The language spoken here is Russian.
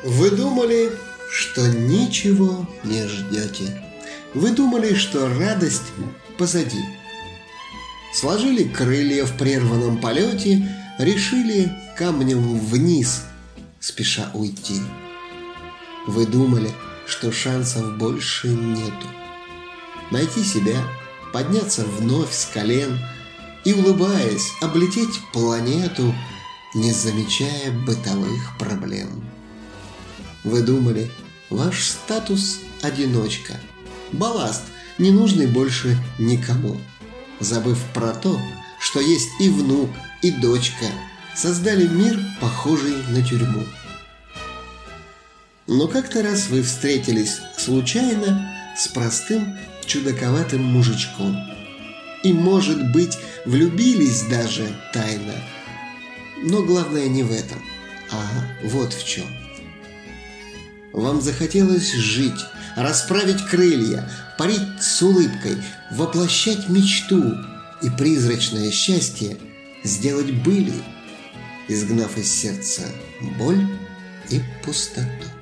Вы думали, что ничего не ждете. Вы думали, что радость позади. Сложили крылья в прерванном полете, решили камнем вниз, спеша уйти. Вы думали, что шансов больше нету. Найти себя, подняться вновь с колен и, улыбаясь, облететь планету, не замечая бытовых проблем. Вы думали, ваш статус – одиночка, балласт, не нужный больше никому, забыв про то, что есть и внук, и дочка, создали мир, похожий на тюрьму. Но как-то раз вы встретились случайно с простым чудаковатым мужичком и, может быть, влюбились даже тайно. Но главное не в этом, а вот в чем. Вам захотелось жить, расправить крылья, парить с улыбкой, воплощать мечту и призрачное счастье сделать былью, изгнав из сердца боль и пустоту.